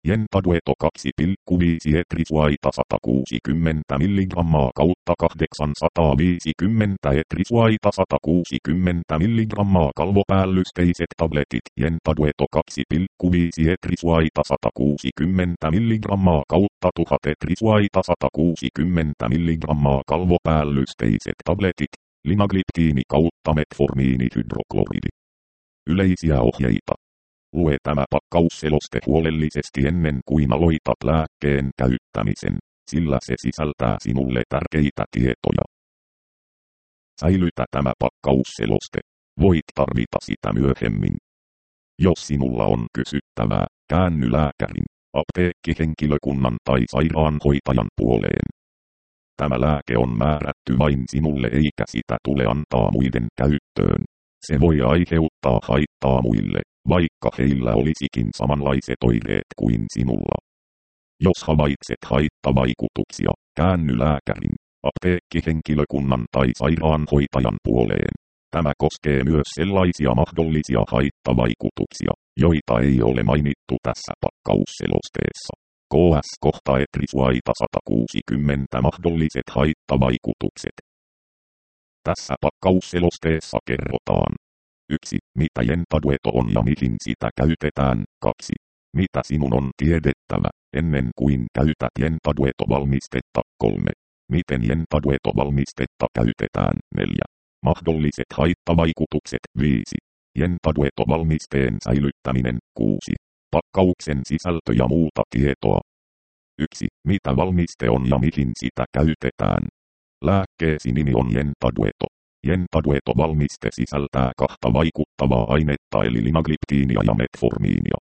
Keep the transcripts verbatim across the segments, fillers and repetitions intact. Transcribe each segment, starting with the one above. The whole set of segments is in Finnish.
Jentadueto kaksi pilkku viisi etrisuaita sata kuusikymmentä milligrammaa kautta kahdeksansataaviisikymmentä etrisuaita sata kuusikymmentä milligrammaa kalvopäällysteiset tabletit. Jentadueto kaksi pilkku viisi etrisuaita sata kuusikymmentä milligrammaa kautta tuhat etrisuaita sata kuusikymmentä milligrammaa kalvopäällysteiset tabletit. Linagliptiini kautta metformiinihydrokloridi. Yleisiä ohjeita. Lue tämä pakkausseloste huolellisesti ennen kuin aloitat lääkkeen käyttämisen, sillä se sisältää sinulle tärkeitä tietoja. Säilytä tämä pakkausseloste. Voit tarvita sitä myöhemmin. Jos sinulla on kysyttävää, käänny lääkärin, apteekkihenkilökunnan tai sairaanhoitajan puoleen. Tämä lääke on määrätty vain sinulle eikä sitä tule antaa muiden käyttöön. Se voi aiheuttaa haittaa muille, vaikka heillä olisikin samanlaiset oireet kuin sinulla. Jos havaitset haittavaikutuksia, käänny lääkärin, apteekkihenkilökunnan tai sairaanhoitajan puoleen. Tämä koskee myös sellaisia mahdollisia haittavaikutuksia, joita ei ole mainittu tässä pakkausselosteessa. K S-kohta etrisuaita sata kuusikymmentä mahdolliset haittavaikutukset. Tässä pakkausselosteessa kerrotaan. yksi. Mitä Jentadueto on ja mihin sitä käytetään. kaksi. Mitä sinun on tiedettävä, ennen kuin käytät Jentadueto-valmistetta. kolme. Miten Jentadueto-valmistetta käytetään. neljä. Mahdolliset haittavaikutukset. viisi. Jentadueto-valmisteen säilyttäminen. kuusi. Pakkauksen sisältö ja muuta tietoa. yksi. Mitä valmiste on ja mihin sitä käytetään. Lääkkeesi nimi on Jentadueto. Jentadueto-valmiste sisältää kahta vaikuttavaa ainetta eli linagliptiinia ja metformiinia.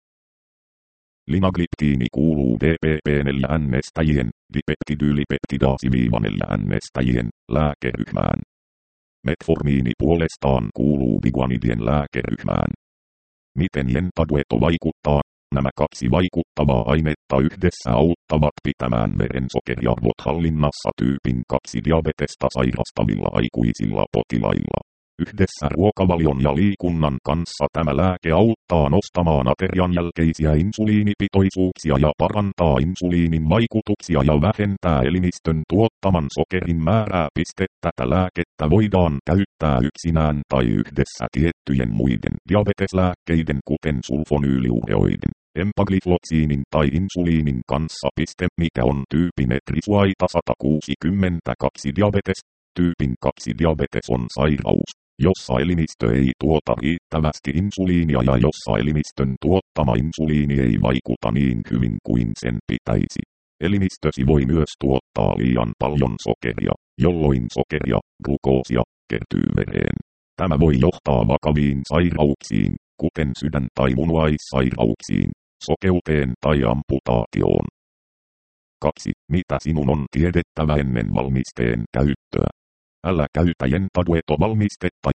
Linagliptiini kuuluu D P P neljä N-nestäjien, dipeptidyylipeptidaasi neljä N-nestäjien, lääkeryhmään. Metformiini puolestaan kuuluu biguanidien lääkeryhmään. Miten Jentadueto vaikuttaa? Nämä kaksi vaikuttavaa ainetta yhdessä auttavat pitämään verensokeriarvot hallinnassa tyypin kaksi diabetesta sairastavilla aikuisilla potilailla. Yhdessä ruokavalion ja liikunnan kanssa tämä lääke auttaa nostamaan aterian jälkeisiä insuliinipitoisuuksia ja parantaa insuliinin vaikutuksia ja vähentää elimistön tuottaman sokerin määrää. Tätä lääkettä voidaan käyttää yksinään tai yhdessä tiettyjen muiden diabeteslääkkeiden kuten sulfonyyliureoidin, empaglifloksiinin tai insuliinin kanssa. Mikä on tyypin etrisuaita sata kuusikymmentäkaksi diabetes? Tyypin kaksi diabetes on sairaus, jossa elimistö ei tuota riittävästi insuliinia ja jossa elimistön tuottama insuliini ei vaikuta niin hyvin kuin sen pitäisi. Elimistösi voi myös tuottaa liian paljon sokeria, jolloin sokeria, glukoosia, kertyy vereen. Tämä voi johtaa vakaviin sairauksiin, kuten sydän- tai munuaissairauksiin, sokeuteen tai amputaatioon. kaksi. Mitä sinun on tiedettävä ennen valmisteen käyttöä? Älä käytä Jentadueto-valmistetta.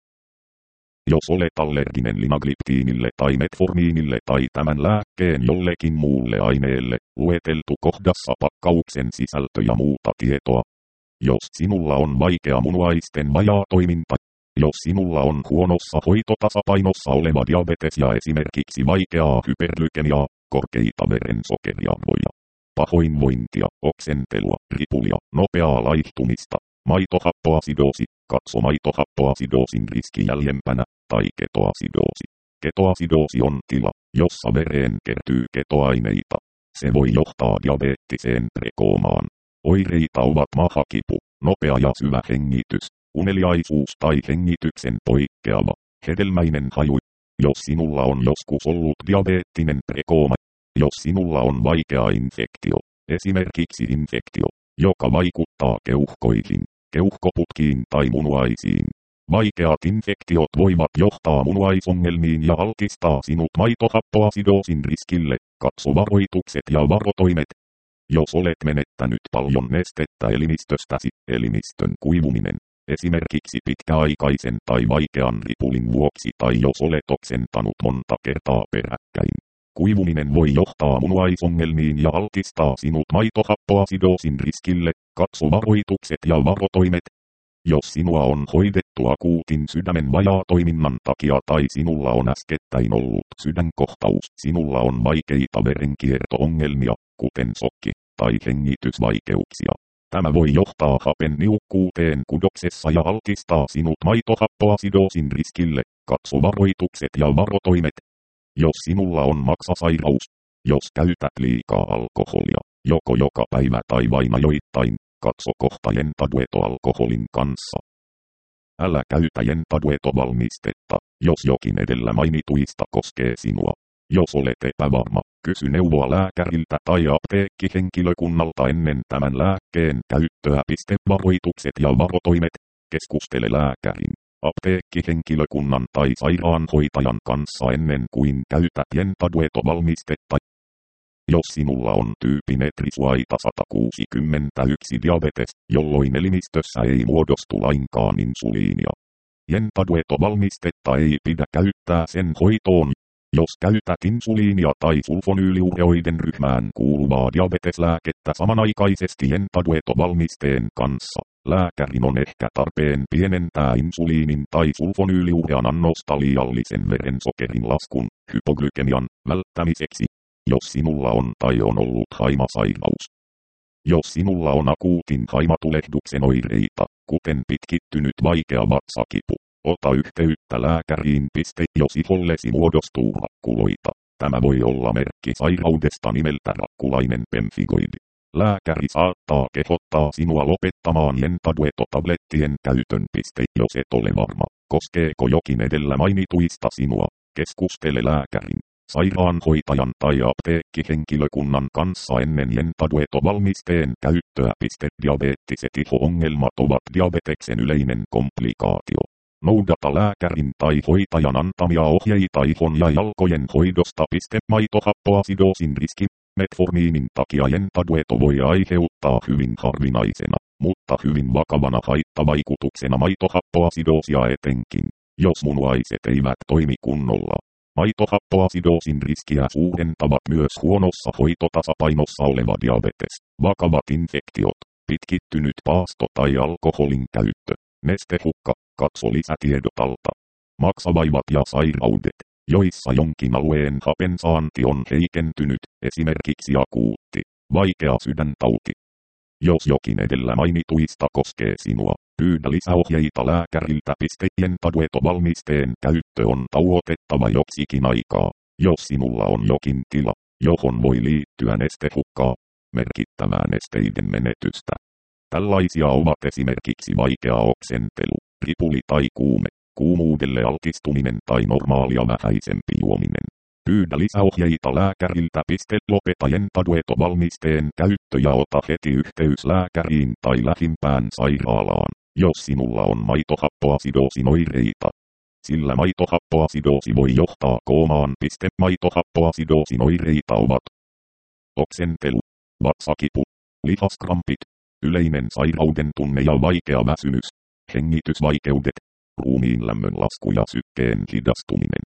Jos olet allerginen linagliptiinille tai metformiinille tai tämän lääkkeen jollekin muulle aineelle, lueteltu kohdassa pakkauksen sisältö ja muuta tietoa. Jos sinulla on vaikea munuaisten vajaatoiminta, jos sinulla on huonossa hoitotasapainossa oleva diabetes ja esimerkiksi vaikeaa hyperglykemiaa, korkeita verensokeriarvoja, pahoinvointia, oksentelua, ripulia, nopeaa laihtumista, maitohappoasidoosi, katso maitohappoasidoosin riski jäljempänä, tai ketoasidoosi. Ketoasidoosi on tila, jossa vereen kertyy ketoaineita. Se voi johtaa diabeettiseen prekoomaan. Oireita ovat mahakipu, nopea ja syvä hengitys, uneliaisuus tai hengityksen poikkeava, hedelmäinen haju. Jos sinulla on joskus ollut diabeettinen prekooma, jos sinulla on vaikea infektio, esimerkiksi infektio, joka vaikuttaa keuhkoihin, keuhkoputkiin tai munuaisiin. Vaikeat infektiot voivat johtaa munuaisongelmiin ja altistaa sinut maitohappoasidoosin riskille. Katso varoitukset ja varotoimet. Jos olet menettänyt paljon nestettä elimistöstäsi, elimistön kuivuminen, esimerkiksi pitkäaikaisen tai vaikean ripulin vuoksi tai jos olet oksentanut monta kertaa peräkkäin. Kuivuminen voi johtaa munuaisongelmiin ja altistaa sinut maitohappoasidoosin riskille. Katso varoitukset ja varotoimet. Jos sinua on hoidettu akuutin sydämen vajaatoiminnan takia tai sinulla on äskettäin ollut sydänkohtaus, sinulla on vaikeita verenkierto-ongelmia, kuten sokki tai hengitysvaikeuksia. Tämä voi johtaa hapen niukkuuteen kudoksessa ja altistaa sinut maitohappoasidoosin riskille. Katso varoitukset ja varotoimet. Jos sinulla on maksasairaus, jos käytät liikaa alkoholia, joko joka päivä tai vain ajoittain, katso kohta jentadueto-alkoholin kanssa. Älä käytä jentadueto-valmistetta, jos jokin edellä mainituista koskee sinua. Jos olet epävarma, kysy neuvoa lääkäriltä tai apteekkihenkilökunnalta ennen tämän lääkkeen käyttöä. Varoitukset ja varotoimet. Keskustele lääkärin, apteekkihenkilökunnan tai sairaanhoitajan kanssa ennen kuin käytät jentadueto-valmistetta. Jos sinulla on tyyppimetrisuaita sata kuusikymmentäyksi diabetes, jolloin elimistössä ei muodostu lainkaan insuliinia. Jentadueto-valmistetta ei pidä käyttää sen hoitoon. Jos käytät insuliinia tai sulfonyyliureoiden ryhmään kuuluvaa diabeteslääkettä samanaikaisesti jentadueto-valmisteen kanssa, lääkärin on ehkä tarpeen pienentää insuliinin tai sulfonyyliurean annosta liiallisen verensokerin laskun, hypoglykemian, välttämiseksi. Jos sinulla on tai on ollut haimasairaus. Jos sinulla on akuutin haimatulehduksen oireita, kuten pitkittynyt vaikea vatsakipu, ota yhteyttä lääkäriin. Jos ihollesi muodostuu rakkuloita, tämä voi olla merkki sairaudesta nimeltä rakkulainen pemfigoidi. Lääkäri saattaa kehottaa sinua lopettamaan jentadueto-tablettien käytön. Jos et ole varma, koskeeko jokin edellä mainituista sinua, keskustele lääkärin, sairaanhoitajan tai apteekkihenkilökunnan kanssa ennen jentadueto-valmisteen käyttöä. Diabeettiset iho-ongelmat ovat diabeteksen yleinen komplikaatio. Noudata lääkärin tai hoitajan antamia ohjeita ihon ja jalkojen hoidosta. Maitohappoasidoosin riski. Metformiinin takia jentadueto voi aiheuttaa hyvin harvinaisena, mutta hyvin vakavana haittavaikutuksena maitohappoasidoosia etenkin, jos munuaiset eivät toimi kunnolla. Maitohappoasidoosin riskiä suurentavat myös huonossa hoitotasapainossa oleva diabetes, vakavat infektiot, pitkittynyt paasto tai alkoholin käyttö, nestehukka. Katso lisätiedot alta. Maksavaivat ja sairaudet, joissa jonkin alueen hapensaanti on heikentynyt, esimerkiksi akuutti, vaikea sydäntauti. Jos jokin edellä mainituista koskee sinua, pyydä lisäohjeita lääkäriltä. Jentadueto-valmisteen käyttö on tauotettava joksikin aikaa, jos sinulla on jokin tila, johon voi liittyä nestehukkaa, merkittävää nesteiden menetystä. Tällaisia ovat esimerkiksi vaikea oksentelu, ripuli tai kuume, kuumuudelle altistuminen tai normaalia vähäisempi juominen. Pyydä lisäohjeita lääkäriltä. Lopeta jentadueto-valmisteen käyttö ja ota heti yhteys lääkäriin tai lähimpään sairaalaan, jos sinulla on maitohappoasidoosin oireita. Sillä maitohappoasidoosi voi johtaa koomaan. Maitohappoasidoosin oireita ovat oksentelu, vatsakipu, lihaskrampit, yleinen sairauden tunne ja vaikea väsymys, hengitysvaikeudet, ruumiin lämmön lasku ja sykkeen hidastuminen.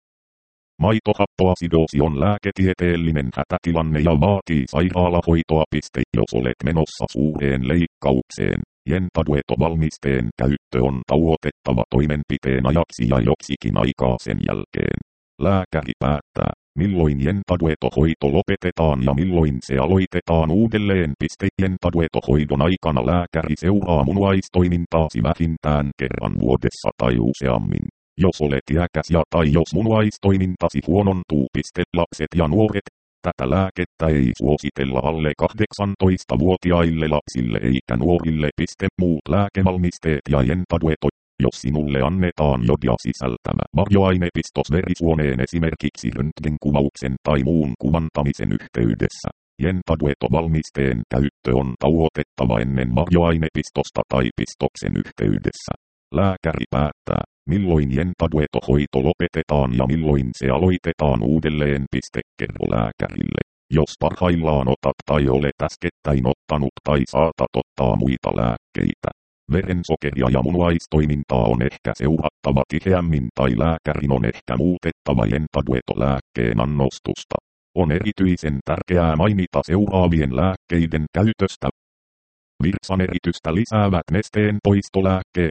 Maitohappoasidoosi on lääketieteellinen hätätilanne ja vaatii sairaalahoitoa. Jos olet menossa suureen leikkaukseen, jentadueto-valmisteen käyttö on tauotettava toimenpiteen ajaksi ja joksikin aikaa sen jälkeen. Lääkäri päättää, milloin jentadueto-hoito lopetetaan ja milloin se aloitetaan uudelleen. Jentadueto-hoidon aikana lääkäri seuraa munuaistoimintaasi vähintään kerran vuodessa tai useammin. Jos olet iäkäs ja tai jos munuaistoimintasi huonontuu. Lapset ja nuoret. Tätä lääkettä ei suositella alle kahdeksantoistavuotiaille lapsille eikä nuorille. Muut lääkevalmisteet ja jentadueto. Jos sinulle annetaan jodia sisältävä varjoainepistos verisuoneen esimerkiksi röntgenkuvauksen tai muun kuvantamisen yhteydessä, jentadueto-valmisteen käyttö on tauotettava ennen varjoainepistosta tai pistoksen yhteydessä. Lääkäri päättää, milloin jentadueto-hoito lopetetaan ja milloin se aloitetaan uudelleen. Kerro lääkärille, jos parhaillaan otat tai olet äskettäin ottanut tai saatat ottaa muita lääkkeitä. Verensokeria ja munuaistoimintaa on ehkä seurattava tiheämmin tai lääkärin on ehkä muutettava jentadueto-lääkkeen annostusta. On erityisen tärkeää mainita seuraavien lääkkeiden käytöstä. Virtsaneritystä lisäävät nesteen poistolääkkeet,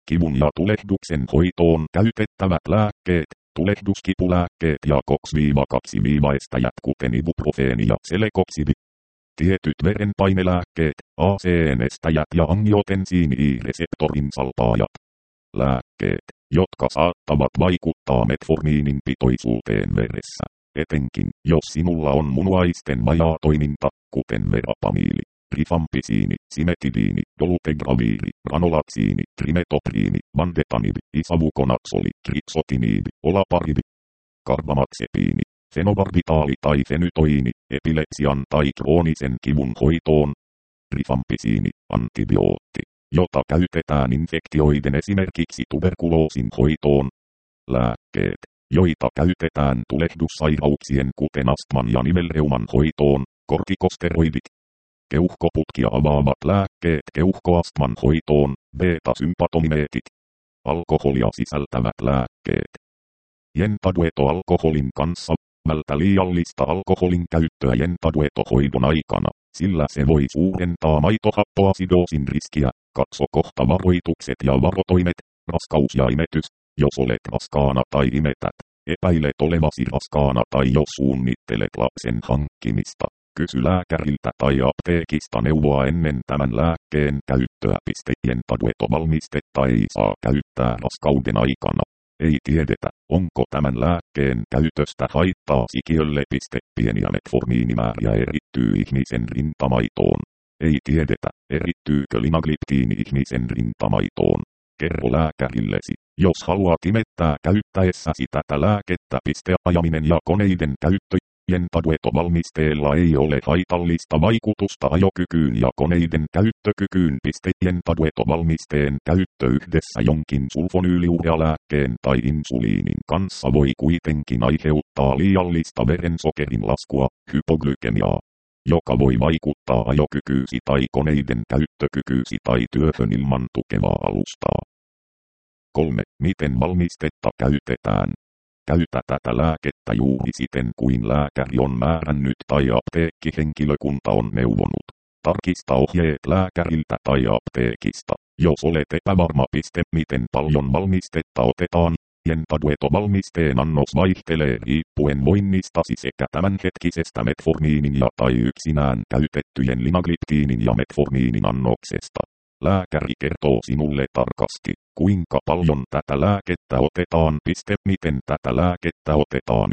Kivun ja tulehduksen hoitoon käytettävät lääkkeet, tulehduskipulääkkeet ja kaksi estäjät kuten ibuprofeeni ja selekoksidi. Tietyt verenpainelääkkeet, A C E-estäjät ja angiotensiini-reseptorin salpaajat. Lääkkeet, jotka saattavat vaikuttaa metformiinin pitoisuuteen veressä, etenkin jos sinulla on munuaisten vajaatoiminta, kuten verapamiili, rifampisiini, simetidiini, dolutegraviiri, ranolaksiini, trimetopriini, vandetanidi, isavukonatsoli, tripsotiniidi, olaparidi, karbamaxepiini, fenobarbitaali tai fenytoiini, epilepsian tai kroonisen kivun hoitoon. Rifampisiini, antibiootti, jota käytetään infektioiden esimerkiksi tuberkuloosin hoitoon. Lääkkeet, joita käytetään tulehdussairauksien kuten astman ja nivelreuman hoitoon, kortikosteroidit. Keuhkoputkia avaavat lääkkeet keuhkoastman hoitoon, beta-sympatomimeetit. Alkoholia sisältävät lääkkeet. Jentadueto-alkoholin kanssa, vältä liiallista alkoholin käyttöä jentadueto-hoidon aikana, sillä se voi suurentaa maitohappoasidoosin riskiä. Katso kohta varoitukset ja varotoimet, raskaus ja imetys, jos olet raskaana tai imetät, epäilet olevasi raskaana tai jos suunnittelet lapsen hankkimista. Kysy lääkäriltä tai apteekista neuvoa ennen tämän lääkkeen käyttöä. Jentadueto-valmistetta ei saa käyttää raskauden aikana. Ei tiedetä, onko tämän lääkkeen käytöstä haittaa sikiölle. Pieniä metformiinimääriä erittyy ihmisen rintamaitoon. Ei tiedetä, erittyykö linagliptiini ihmisen rintamaitoon. Kerro lääkärillesi, jos haluat imettää käyttäessäsi tätä lääkettä. Ajaminen ja koneiden käyttö. Jentadueto-valmisteella ei ole haitallista vaikutusta ajokykyyn ja koneiden käyttökykyyn. Jentadueto-valmisteen käyttö yhdessä jonkin sulfonyyliurealääkkeen tai insuliinin kanssa voi kuitenkin aiheuttaa liiallista verensokerin laskua, hypoglykemiaa, joka voi vaikuttaa ajokykyysi tai koneiden käyttökykyysi tai työhön ilman tukevaa alustaa. kolme. Miten valmistetta käytetään? Käytä tätä lääkettä juuri siten kuin lääkäri on määrännyt tai apteekkihenkilökunta on neuvonut. Tarkista ohjeet lääkäriltä tai apteekista, jos olet epävarma. Miten paljon valmistetta otetaan? Jentadueto-valmisteen annos vaihtelee riippuen voinnistasi sekä tämänhetkisestä metformiinin ja tai yksinään käytettyjen linagliptiinin ja metformiinin annoksesta. Lääkäri kertoo sinulle tarkasti, kuinka paljon tätä lääkettä otetaan. Miten tätä lääkettä otetaan?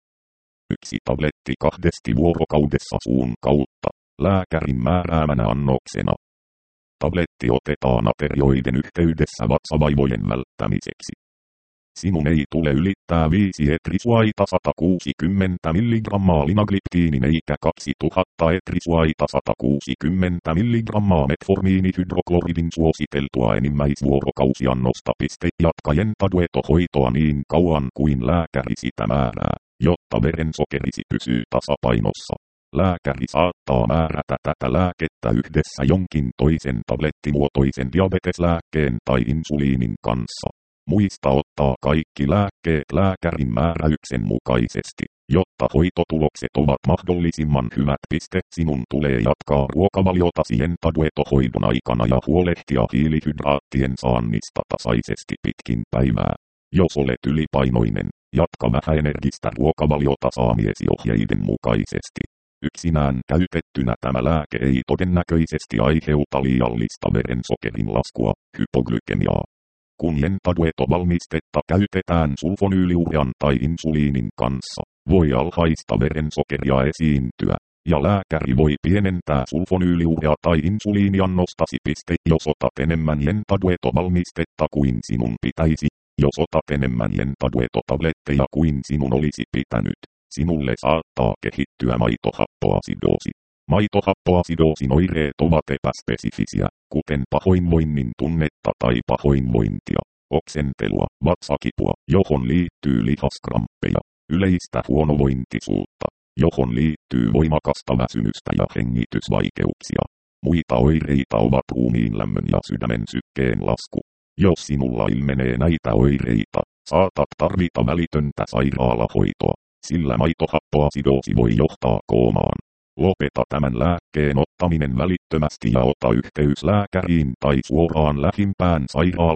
Yksi tabletti kahdesti vuorokaudessa suun kautta, lääkärin määräämänä annoksena. Tabletti otetaan aterioiden yhteydessä vatsavaivojen välttämiseksi. Sinun ei tule ylittää viisi etrisuaita sata kuusikymmentä milligrammaa linagliptiinin eikä kaksituhatta etrisuaita sata kuusikymmentä milligrammaa metformiinihydrokloridin suositeltua enimmäisvuorokausiannosta. Jatka jentadueto-hoitoa niin kauan kuin lääkäri sitä määrää, jotta verensokerisi pysyy tasapainossa. Lääkäri saattaa määrätä tätä lääkettä yhdessä jonkin toisen tablettimuotoisen diabeteslääkkeen tai insuliinin kanssa. Muista ottaa kaikki lääkkeet lääkärin määräyksen mukaisesti, jotta hoitotulokset ovat mahdollisimman hyvät. Sinun tulee jatkaa ruokavaliotasi jentadueto-hoidon aikana ja huolehtia hiilihydraattien saannista tasaisesti pitkin päivää. Jos olet ylipainoinen, jatka vähäenergistä ruokavaliota saamiesi ohjeiden mukaisesti. Yksinään käytettynä tämä lääke ei todennäköisesti aiheuta liiallista verensokerin laskua, hypoglykemiaa. Kun jentadueto-valmistetta käytetään sulfonyyliurean tai insuliinin kanssa, voi alhaista verensokeria esiintyä, ja lääkäri voi pienentää sulfonyyliurea tai insuliiniannostasi. Jos otat enemmän jentadueto-valmistetta kuin sinun pitäisi, jos otat enemmän jentadueto-tabletteja kuin sinun olisi pitänyt, sinulle saattaa kehittyä maitohappoasidoosi. Maitohappoasidoosin oireet ovat epäspesifisiä, kuten pahoinvoinnin tunnetta tai pahoinvointia, oksentelua, vatsakipua, johon liittyy lihaskramppeja, yleistä huonovointisuutta, johon liittyy voimakasta väsymystä ja hengitysvaikeuksia. Muita oireita ovat ruumiin lämmön ja sydämen sykkeen lasku. Jos sinulla ilmenee näitä oireita, saatat tarvita välitöntä sairaalahoitoa, sillä maitohappoasidoosi voi johtaa koomaan. Lopeta tämän lääkkeen ottaminen välittömästi ja ota yhteys lääkäriin tai suoraan lähimpään sairaalaan,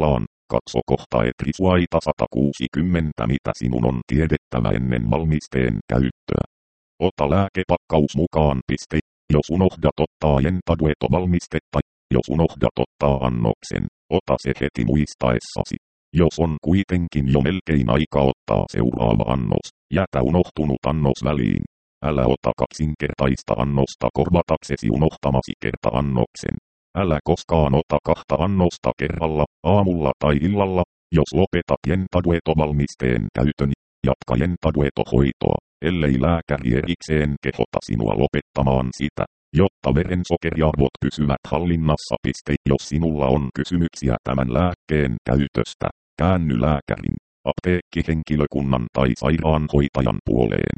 Katso kohta etrisuaita sata kuusikymmentä mitä sinun on tiedettävä ennen valmisteen käyttöä. Ota lääkepakkaus mukaan. Piste. Jos unohdat ottaa jentadueto-valmistetta, jos unohdat ottaa annoksen, ota se heti muistaessasi. Jos on kuitenkin jo melkein aika ottaa seuraava annos, jätä unohtunut annos väliin. Älä ota kaksinkertaista annosta korvataksesi unohtamasi kerta-annoksen. Älä koskaan ota kahta annosta kerralla, aamulla tai illalla. Jos lopetat jentadueto-valmisteen käytön, jatka jentadueto-hoitoa, ellei lääkäri erikseen kehota sinua lopettamaan sitä, jotta verensokeriarvot pysyvät hallinnassa. Piste. Jos sinulla on kysymyksiä tämän lääkkeen käytöstä, käänny lääkärin, apteekkihenkilökunnan tai sairaanhoitajan puoleen.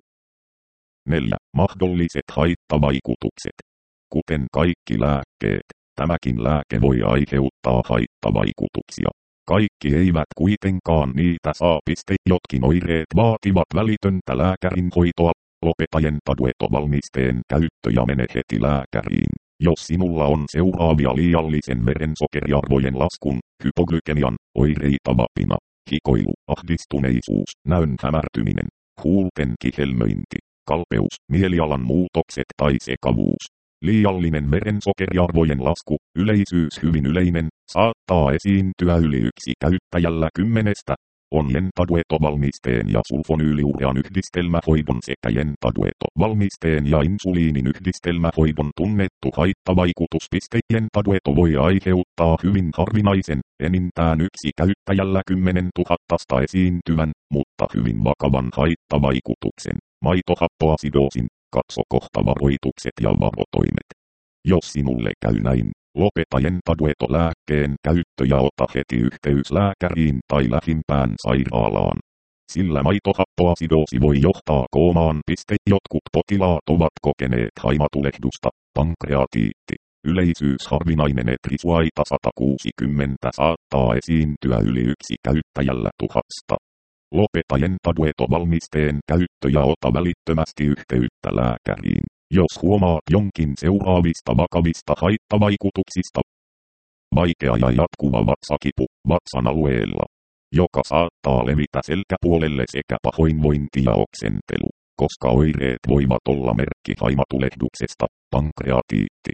neljä. Mahdolliset haittavaikutukset. Kuten kaikki lääkkeet, tämäkin lääke voi aiheuttaa haittavaikutuksia. Kaikki eivät kuitenkaan niitä saa. Piste. Jotkin oireet vaativat välitöntä lääkärin hoitoa. Lopeta jentadueto-valmisteen käyttö ja mene heti lääkäriin. Jos sinulla on seuraavia liiallisen verensokeriarvojen laskun, hypoglykemian, oireita vapina, hikoilu, ahdistuneisuus, näön hämärtyminen, huulten kihelmöinti, kalpeus, mielialan muutokset tai sekavuus. Liiallinen verensokeriarvojen lasku, yleisyys hyvin yleinen, saattaa esiintyä yli yksi käyttäjällä kymmenestä. On jentadueto-valmisteen ja sulfonyyliurean yhdistelmähoidon sekä jentadueto-valmisteen ja insuliinin yhdistelmähoidon tunnettu haittavaikutus. Jentadueto voi aiheuttaa hyvin harvinaisen, enintään yksi käyttäjällä kymmenen tuhattasta esiintyvän, mutta hyvin vakavan haittavaikutuksen, maitohappoasidoosin. Katso kohta varoitukset ja varotoimet. Jos sinulle käy näin, lopeta jentadueto-lääkkeen käyttö ja ota heti yhteys lääkäriin tai lähimpään sairaalaan. Sillä maitohappoasidoosi voi johtaa koomaan. Jotkut potilaat ovat kokeneet haimatulehdusta, pankreatiitti. Yleisyys harvinainen etrisuaita sata kuusikymmentä saattaa esiintyä yli yksi käyttäjällä tuhasta. Lopeta jentadueto-valmisteen käyttö ja ota välittömästi yhteyttä lääkäriin, jos huomaat jonkin seuraavista vakavista haittavaikutuksista. Vaikea ja jatkuva vatsakipu vatsan alueella, joka saattaa levitä selkäpuolelle sekä pahoinvointi ja oksentelu, koska oireet voivat olla merkki haimatulehduksesta, pankreatiitti.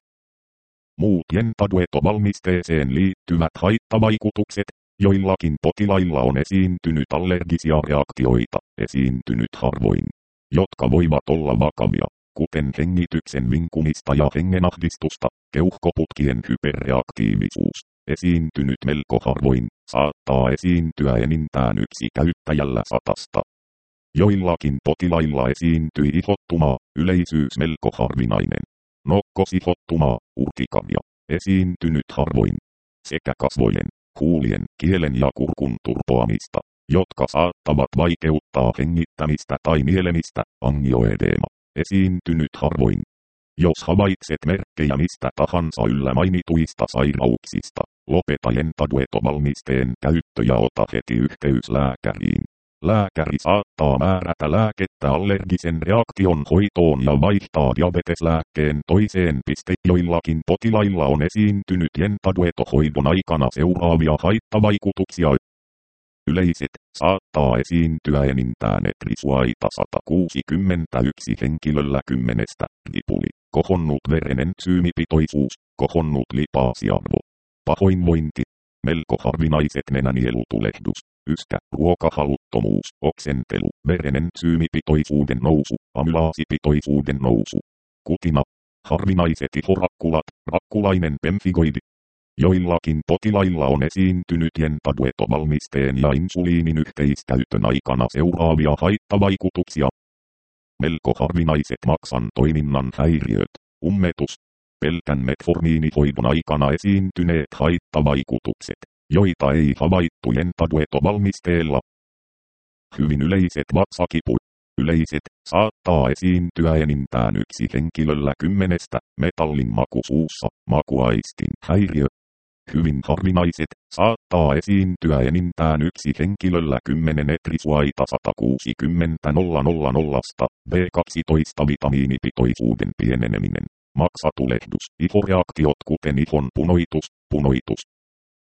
Muut jentadueto-valmisteeseen liittyvät haittavaikutukset. Joillakin potilailla on esiintynyt allergisia reaktioita, esiintynyt harvoin, jotka voivat olla vakavia, kuten hengityksen vinkumista ja hengenahdistusta, keuhkoputkien hyperreaktiivisuus, esiintynyt melko harvoin, saattaa esiintyä enintään yksi käyttäjällä satasta. Joillakin potilailla esiintyi ihottumaa, yleisyys melko harvinainen, nokkosihottumaa, urtikaria, esiintynyt harvoin, sekä kasvojen, huulien, kielen ja kurkun turpoamista, jotka saattavat vaikeuttaa hengittämistä tai nielemistä, angioedeema, esiintynyt harvoin. Jos havaitset merkkejä mistä tahansa yllä mainituista sairauksista, lopeta jentadueto-valmisteen käyttö ja ota heti yhteys lääkäriin. Lääkäri saattaa määrätä lääkettä allergisen reaktion hoitoon ja vaihtaa diabeteslääkkeen toiseen. Joillakin potilailla on esiintynyt jentadueto-hoidon aikana seuraavia haittavaikutuksia. Yleiset, saattaa esiintyä enintään etrisuaita sata kuusikymmentäyksi henkilöllä kymmenestä, ripuli, kohonnut verenentsyymipitoisuus, kohonnut lipaasiarvo, pahoinvointi, melko harvinaiset nenänielutulehdus, yskä, ruokahaluttomuus, oksentelu, verenentsyymipitoisuuden nousu, amylaasipitoisuuden nousu, kutina, harvinaiset ihorakkulat, rakkulainen pemfigoidi. Joillakin potilailla on esiintynyt jentadueto-valmisteen ja insuliinin yhteiskäytön aikana seuraavia haittavaikutuksia. Melko harvinaiset maksan toiminnan häiriöt, ummetus, pelkän metformiinihoidon aikana esiintyneet haittavaikutukset, joita ei havaittu jentadueto-valmisteella. Hyvin yleiset vatsakipu. Yleiset, saattaa esiintyä enintään yksi henkilöllä kymmenestä, metallin maku suussa, makuaistin häiriö. Hyvin harvinaiset, saattaa esiintyä enintään yksi henkilöllä kymmenen etrisuaita sata kuusikymmentä nolla nolla nolla B kaksitoista vitamiinipitoisuuden pieneneminen, maksatulehdus, ihoreaktiot kuten ihon punoitus, punoitus.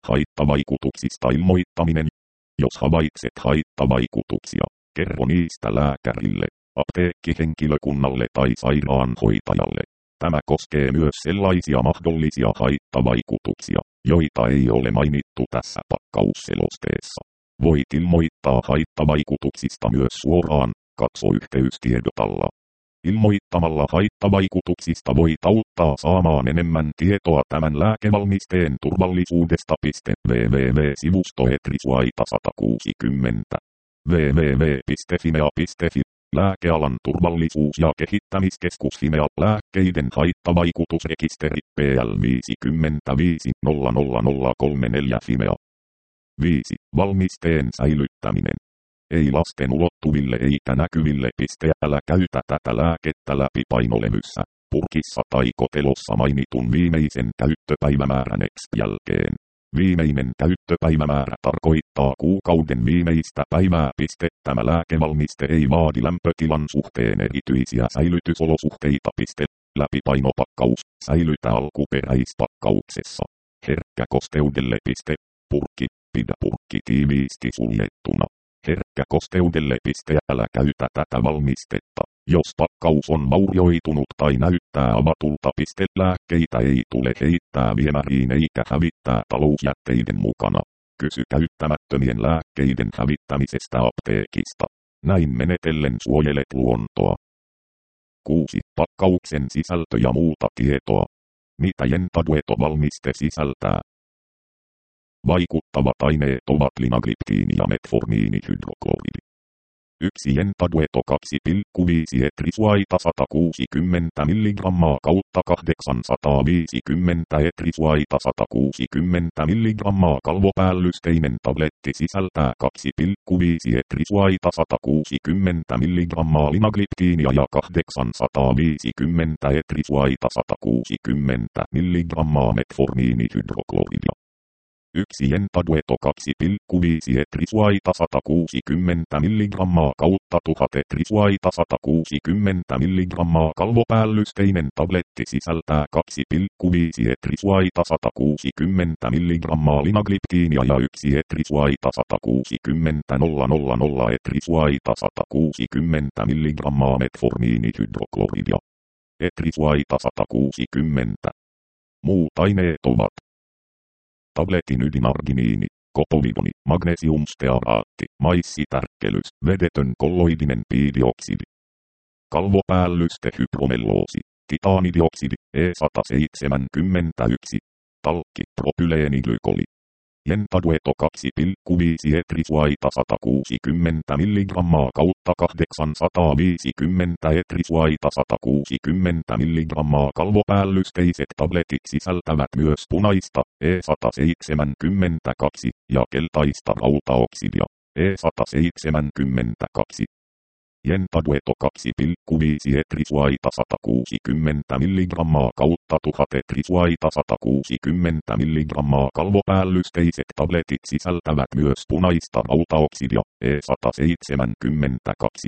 Haittavaikutuksista ilmoittaminen. Jos havaitset haittavaikutuksia, kerro niistä lääkärille, apteekkihenkilökunnalle tai sairaanhoitajalle. Tämä koskee myös sellaisia mahdollisia haittavaikutuksia, joita ei ole mainittu tässä pakkausselosteessa. Voit ilmoittaa haittavaikutuksista myös suoraan, katso yhteystiedot alla. Ilmoittamalla haittavaikutuksista voit auttaa saamaan enemmän tietoa tämän lääkevalmisteen turvallisuudesta. www.sivusto ETRISUAITA sata kuusikymmentä. www piste fimea piste fi. Lääkealan turvallisuus- ja kehittämiskeskus Fimea. Lääkkeiden haittavaikutusrekisteri P L viisikymmentäviisi nolla nolla nolla kolmekymmentäneljä Fimea. viisi. Valmisteen säilyttäminen. Ei lasten ulottuville eikä näkyville. Älä käytä tätä lääkettä läpi painolevyssä, purkissa tai kotelossa mainitun viimeisen käyttöpäivämäärän X jälkeen. Viimeinen käyttöpäivämäärä tarkoittaa kuukauden viimeistä päivää. Tämä lääkevalmiste ei vaadi lämpötilan suhteen erityisiä säilytysolosuhteita. Läpipainopakkaus. Säilytä alkuperäispakkauksessa. Herkkä kosteudelle. Purkki. Pidä purkki tiiviisti suljettuna. Herkkä kosteudelle. Älä käytä tätä valmistetta, jos pakkaus on vaurioitunut tai näyttää avatulta. Lääkkeitä ei tule heittää viemäriin eikä hävittää talousjätteiden mukana. Kysy käyttämättömien lääkkeiden hävittämisestä apteekista. Näin menetellen suojelet luontoa. kuusi. Pakkauksen sisältö ja muuta tietoa. Mitä Jentadueto-valmiste sisältää? Vaikuttavat aineet ovat linagliptiini ja metformiinihydrokloridi. yksi Jentadueto kaksi pilkku viisi ETRISUAITA sata kuusikymmentä milligrammaa kautta kahdeksansataaviisikymmentä ETRISUAITA sata kuusikymmentä milligrammaa kalvopäällysteininen tabletti sisältää kaksi pilkku viisi ETRISUAITA sata kuusikymmentä milligrammaa linagliptiinia ja kahdeksansataaviisikymmentä ETRISUAITA sata kuusikymmentä milligrammaa metformiinihydrokloridia. yksi Jentadueto kaksi pilkku viisi ETRISUAITA sata kuusikymmentä milligrammaa kautta tuhat ETRISUAITA sata kuusikymmentä milligrammaa kalvopäällysteininen tabletti sisältää kaksi pilkku viisi ETRISUAITA sata kuusikymmentä milligrammaa linagliptiinia ja yksi ETRISUAITA sata kuusikymmentä nolla nolla nolla ETRISUAITA sata kuusikymmentä milligrammaa metformiinihydrokloridia. ETRISUAITA sata kuusikymmentä. Muut aineet ovat tabletin ydinarginiini, kopovidoni, magnesiumstearaatti, maissitärkkelys, vedetön kolloidinen piidioksidi, kalvopäällyste hypromelloosi, titaanidioksidi, E sata seitsemänkymmentäyksi, talkki, propyleeniglykoli. Jentadueto kaksi pilkku viisi ETRISUAITA sata kuusikymmentä milligrammaa kautta kahdeksansataaviisikymmentä ETRISUAITA sata kuusikymmentä milligrammaa kalvopäällysteiset tabletit sisältävät myös punaista, E sata seitsemänkymmentäkaksi, ja keltaista rautaoksidia, E sata seitsemänkymmentäkaksi. Jentadueto kaksi pilkku viisi ETRISUAITA sata kuusikymmentä milligrammaa kautta tuhat ETRISUAITA sata kuusikymmentä milligrammaa kalvopäällysteiset tabletit sisältävät myös punaista rautaoksidia, E sata seitsemänkymmentäkaksi.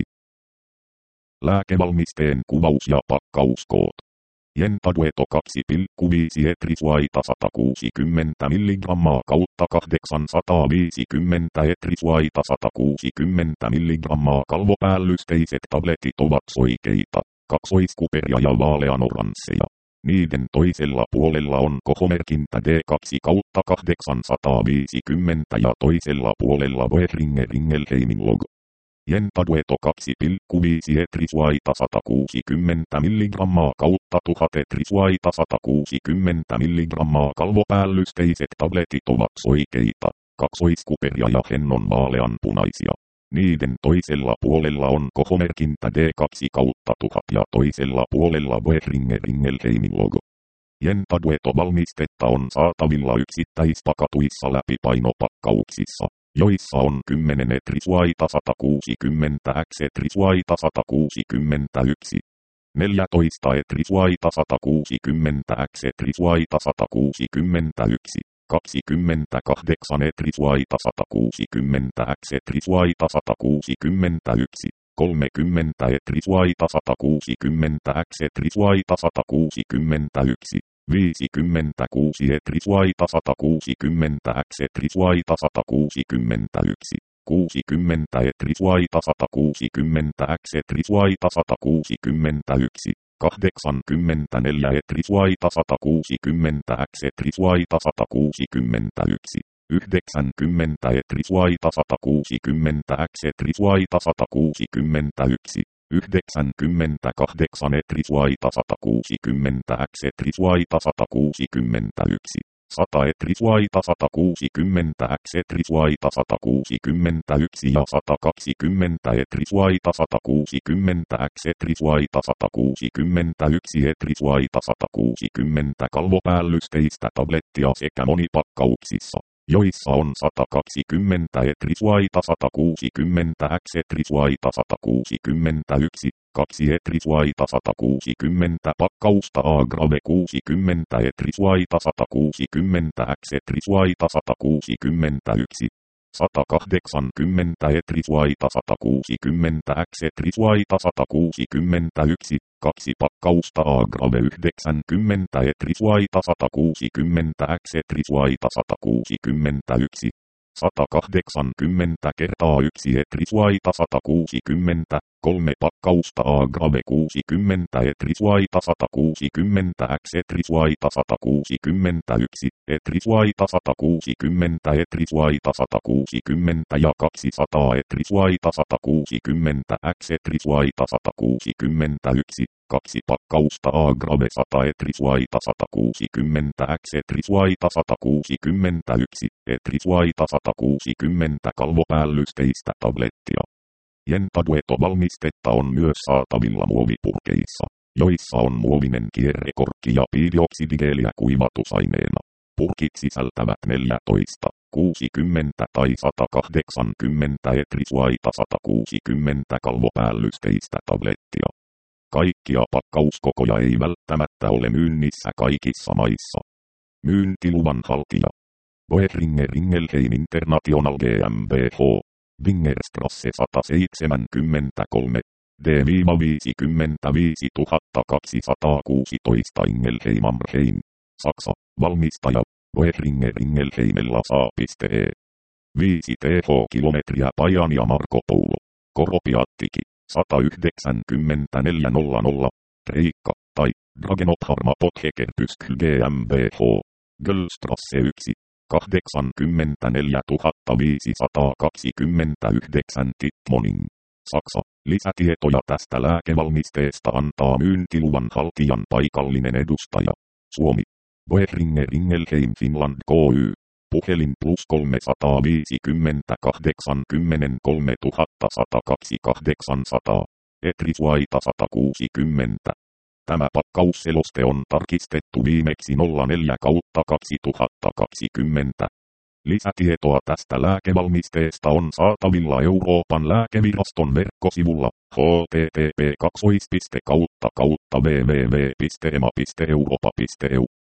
Lääkevalmisteen kuvaus ja pakkauskoot. Jentadueto kaksi pilkku viisi ETRISUAITA sata kuusikymmentä milligrammaa kautta kahdeksansataaviisikymmentä ETRISUAITA sata kuusikymmentä milligrammaa kalvopäällysteiset tabletit ovat soikeita, kaksoiskuperia ja vaaleanoransseja. Niiden toisella puolella on kohomerkintä D kaksi kautta kahdeksansataaviisikymmentä ja toisella puolella Boehringer Ingelheimin logo. Jentadueto kaksi pilkku viisi ETRISUAITA sata kuusikymmentä milligrammaa kautta tuhat ETRISUAITA sata kuusikymmentä milligrammaa kalvopäällysteiset tabletit ovat soikeita, kaksoiskuperia ja hennon vaaleanpunaisia. Niiden toisella puolella on kohomerkintä D kaksi kautta tuhat ja toisella puolella Boehringer Ingelheimin logo. Jentadueto-valmistetta on saatavilla yksittäispakatuissa läpipainopakkauksissa, joissa on kymmenen ETRISUAITA sata kuusikymmentä X ETRISUAITA sata kuusikymmentäyksi, neljätoista ETRISUAITA sata kuusikymmentä X ETRISUAITA sata kuusikymmentäyksi, kaksikymmentäkahdeksan ETRISUAITA sata kuusikymmentä X ETRISUAITA sata kuusikymmentäyksi, kolmekymmentä ETRISUAITA sata kuusikymmentä X ETRISUAITA sata kuusikymmentäyksi, viisikymmentäkuusi etrisuaita sata kuusikymmentä x etrisuaita sata kuusikymmentäyksi. kuusikymmentä etrisuaita sata kuusikymmentä x etrisuaita sata kuusikymmentäyksi. kahdeksankymmentäneljä etrisuaita sata kuusikymmentä x etrisuaita sata kuusikymmentäyksi. yhdeksänkymmentä etrisuaita sata kuusikymmentä x etrisuaita sata kuusikymmentäyksi. yhdeksänkymmentäkahdeksan etrisuaita sata kuusikymmentä x etrisuaita sata kuusikymmentäyksi. sata etrisuaita sata kuusikymmentä x etrisuaita sata kuusikymmentäyksi ja sata kaksikymmentä etrisuaita sata kuusikymmentä x etrisuaita sata kuusikymmentäyksi etrisuaita sata kuusikymmentä kalvopäällysteistä tablettia sekä monipakkauksissa, joissa on sata kaksikymmentä etrisuaita sata kuusikymmentä x etrisuaita sata kuusikymmentäyksi. kaksi etrisuaita sata kuusikymmentä pakkausta Agrave kuusikymmentä etrisuaita sata kuusikymmentä x etrisuaita sata kuusikymmentäyksi. sata kahdeksankymmentä etrisuaita sata kuusikymmentä x etrisuaita sata kuusikymmentäyksi. kaksi pakkausta Agrave yhdeksänkymmentä etrisuaita sata kuusikymmentä x etrisuaita sata kuusikymmentäyksi. sata kahdeksankymmentä kertaa yksi etrisuaita sata kuusikymmentä. kolme pakkausta Agrave kuusikymmentä etrisuaita sata kuusikymmentä x etrisuaita sata kuusikymmentäyksi. etrisuaita sata kuusikymmentä etrisuaita sata kuusikymmentä ja kaksisataa etrisuaita sata kuusikymmentä x etrisuaita sata kuusikymmentäyksi. kaksi pakkausta Agrave sata etrisuaita sata kuusikymmentä x etrisuaita sata kuusikymmentäyksi. etrisuaita sata kuusikymmentä kalvopäällysteistä tablettia. Jentadueto-valmistetta on myös saatavilla muovipurkeissa, joissa on muovinen kierrekorkki ja piidioksidigeeliä kuivatusaineena. Purkit sisältävät neljätoista, kuusikymmentä tai sata kahdeksankymmentä etrisuaita sata kuusikymmentä kalvopäällysteistä tablettia. Kaikkia pakkauskokoja ei välttämättä ole myynnissä kaikissa maissa. Myyntiluvan haltija. Boehringer Ingelheim International GmbH. Wingerstrasse sata seitsemänkymmentäkolme. D viisikymmentäviisi kaksisataakuusitoista Ingelheim am Rhein. Saksa. Valmistaja. Boehringer Ingelheimella.e. viisi T H kilometriä Pajan ja Marco Polo. Koropiattiki. sata yhdeksänkymmentäneljä nolla nolla. Reikka. Tai Dragenopharma Pothekertysk GmbH. Göllstrasse yksi. kahdeksankymmentäneljä viisisataakaksikymmentäyhdeksän Tittmoning. Saksa. Lisätietoja tästä lääkevalmisteesta antaa myyntiluvan haltijan paikallinen edustaja. Suomi. Boehringer Ingelheim Finland Ky. Puhelin plus kolmesataaviisikymmentä kahdeksankymmentäkolme sata kaksi kahdeksansataa. Etrisuaita sata kuusikymmentä. Tämä pakkausseloste on tarkistettu viimeksi nolla neljä kaksituhattakaksikymmentä. Lisätietoa tästä lääkevalmisteesta on saatavilla Euroopan lääkeviraston verkkosivulla h t t p kaksi piste kautta kautta w w w piste e m a piste europa piste e u.